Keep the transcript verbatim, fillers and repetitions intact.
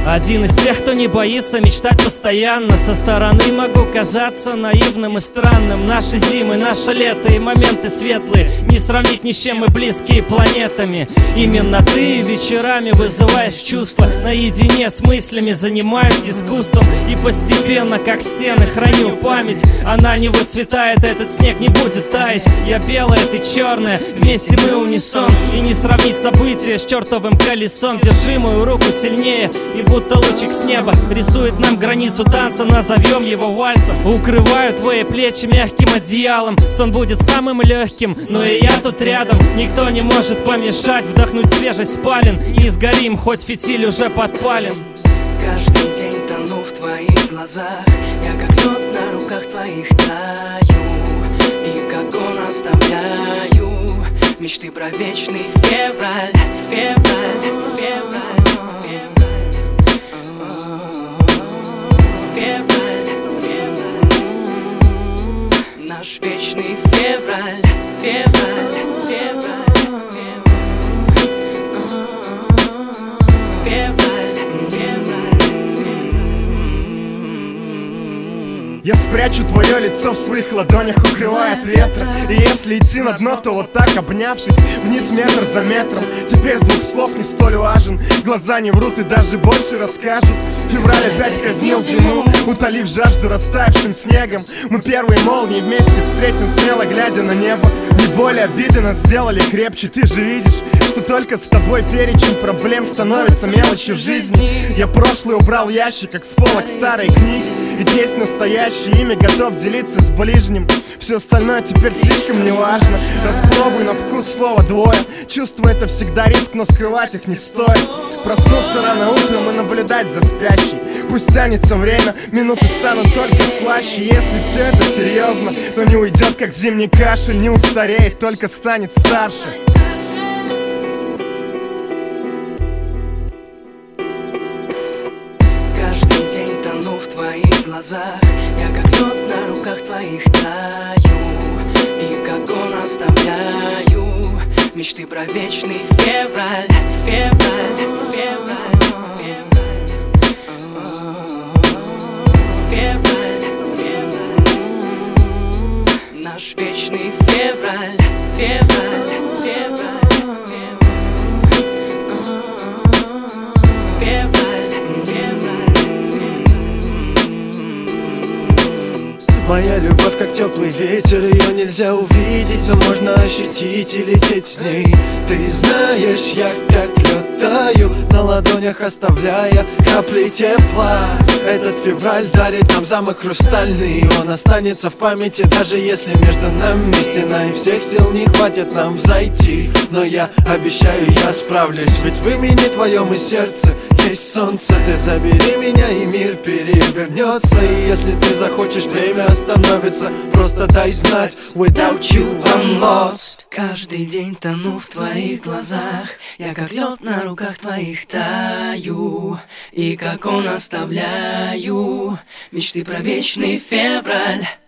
Один из тех, кто не боится мечтать постоянно. Со стороны могу казаться наивным и странным. Наши зимы, наше лето и моменты светлые не сравнить ни с чем, мы близкие планетами. Именно ты вечерами вызываешь чувства. Наедине с мыслями занимаюсь искусством. И постепенно, как стены, храню память. Она не выцветает, этот снег не будет таять. Я белая, ты черная, вместе мы унисон. И не сравнить события с чертовым колесом. Держи мою руку сильнее, и будто лучик с неба рисует нам границу танца, назовем его вальсом. Укрываю твои плечи мягким одеялом. Сон будет самым легким, но и я тут рядом. Никто не может помешать вдохнуть свежесть спален. И сгорим, хоть фитиль уже подпален. Каждый день тону в твоих глазах. Я как лед на руках твоих таю. И как он оставляю мечты про вечный февраль. Февраль, февраль, февраль, февраль, февраль. Наш вечный февраль. Февраль, февраль, я спрячу твое лицо в своих ладонях, укрывая от ветра. И если идти на дно, то вот так, обнявшись, вниз метр за метром. Теперь звук слов не столь важен. Глаза не врут и даже больше расскажут. Февраль опять казнил зиму, утолив жажду растаявшим снегом. Мы первые молнии вместе встретим, смело глядя на небо. Не более обиды нас сделали крепче. Ты же видишь, что только с тобой перечень проблем становится мелочью в жизни. Я прошлое убрал в ящик, как с полок старой книги. Ведь есть настоящее имя, готов делиться с ближним. Все остальное теперь слишком неважно. Распробуй на вкус слово двое. Чувство это всегда риск, но скрывать их не стоит. Проснуться рано утром и наблюдать за спящей. Пусть тянется время, минуты станут только слаще. Если все это серьезно, то не уйдет, как зимний кашель. Не устареет, только станет старше. Каждый день тону в твоих глазах. Я как лед на руках твоих таю. И как он оставляю мечты про вечный февраль. Февраль, февраль, февраль, февраль, февраль. Наш вечный февраль. Февраль, февраль, февраль, февраль. Моя любовь как теплый ветер, ее нельзя увидеть, но можно ощутить и лететь с ней. Ты знаешь, я как лед таю, на ладонях оставляя капли тепла. Этот февраль дарит нам замок хрустальный, он останется в памяти, даже если между нами стена. И всех сил не хватит нам взойти, но я обещаю, я справлюсь. Ведь в имени твоем и сердце есть солнце. Ты забери меня, и мир перевернется. И если ты захочешь, время остановится. Просто дай знать, without you I'm lost. Каждый день тону в твоих глазах. Я как лед на руках твоих таю. И как он оставляю мечты про вечный февраль.